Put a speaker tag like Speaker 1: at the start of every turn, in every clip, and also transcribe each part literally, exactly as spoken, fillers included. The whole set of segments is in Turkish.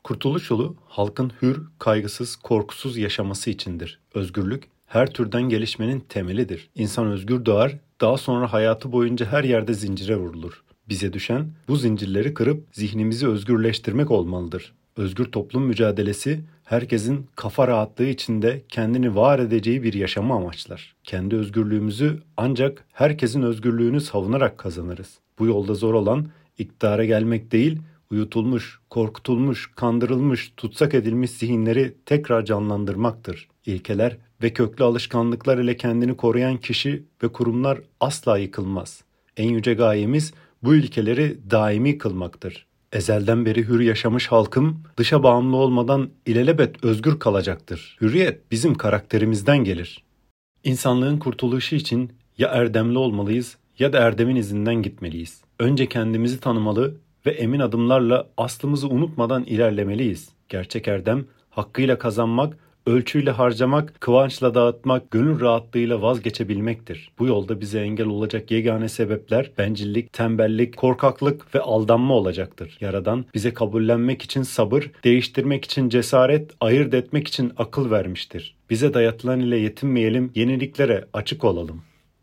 Speaker 1: Kurtuluş yolu halkın hür, kaygısız, korkusuz yaşaması içindir. Özgürlük her türden gelişmenin temelidir. İnsan özgür doğar, daha sonra hayatı boyunca her yerde zincire vurulur. Bize düşen bu zincirleri kırıp zihnimizi özgürleştirmek olmalıdır. Özgür toplum mücadelesi herkesin kafa rahatlığı içinde kendini var edeceği bir yaşamı amaçlar. Kendi özgürlüğümüzü ancak herkesin özgürlüğünü savunarak kazanırız. Bu yolda zor olan iktidara gelmek değil, uyutulmuş, korkutulmuş, kandırılmış, tutsak edilmiş zihinleri tekrar canlandırmaktır. İlkeler ve köklü alışkanlıklar ile kendini koruyan kişi ve kurumlar asla yıkılmaz. En yüce gayemiz bu ilkeleri daimi kılmaktır. Ezelden beri hür yaşamış halkım dışa bağımlı olmadan ilelebet özgür kalacaktır. Hürriyet bizim karakterimizden gelir. İnsanlığın kurtuluşu için ya erdemli olmalıyız ya da erdemin izinden gitmeliyiz. Önce kendimizi tanımalı ve emin adımlarla aslımızı unutmadan ilerlemeliyiz. Gerçek erdem, hakkıyla kazanmak, ölçüyle harcamak, kıvançla dağıtmak, gönül rahatlığıyla vazgeçebilmektir. Bu yolda bize engel olacak yegane sebepler bencillik, tembellik, korkaklık ve aldanma olacaktır. Yaradan bize kabullenmek için sabır, değiştirmek için cesaret, ayırt etmek için akıl vermiştir. Bize dayatılan ile yetinmeyelim, yeniliklere açık olalım.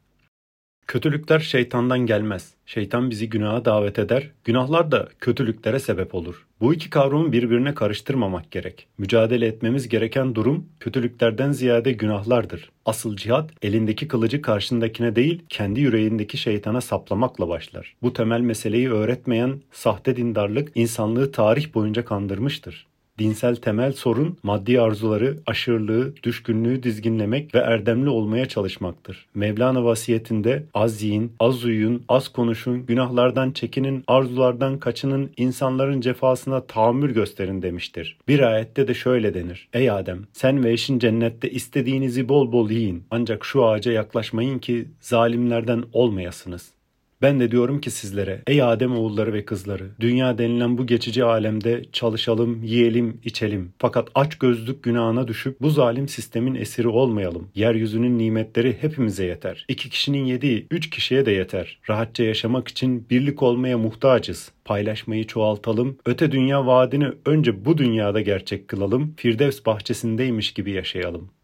Speaker 1: Kötülükler şeytandan gelmez. Şeytan bizi günaha davet eder, günahlar da kötülüklere sebep olur. Bu iki kavramı birbirine karıştırmamak gerek. Mücadele etmemiz gereken durum kötülüklerden ziyade günahlardır. Asıl cihat elindeki kılıcı karşındakine değil, kendi yüreğindeki şeytana saplamakla başlar. Bu temel meseleyi öğretmeyen sahte dindarlık insanlığı tarih boyunca kandırmıştır. Dinsel temel sorun maddi arzuları, aşırılığı, düşkünlüğü dizginlemek ve erdemli olmaya çalışmaktır. Mevlana vasiyetinde az yiyin, az uyuyun, az konuşun, günahlardan çekinin, arzulardan kaçının, insanların cefasına tahammül gösterin demiştir. Bir ayette de şöyle denir: Ey Adem, sen ve eşin cennette istediğinizi bol bol yiyin, ancak şu ağaca yaklaşmayın ki zalimlerden olmayasınız. Ben de diyorum ki sizlere, ey Adem oğulları ve kızları, dünya denilen bu geçici alemde çalışalım, yiyelim, içelim. Fakat açgözlük günahına düşüp bu zalim sistemin esiri olmayalım. Yeryüzünün nimetleri hepimize yeter. İki kişinin yediği üç kişiye de yeter. Rahatça yaşamak için birlik olmaya muhtacız. Paylaşmayı çoğaltalım. Öte dünya vaadini önce bu dünyada gerçek kılalım. Firdevs bahçesindeymiş gibi yaşayalım.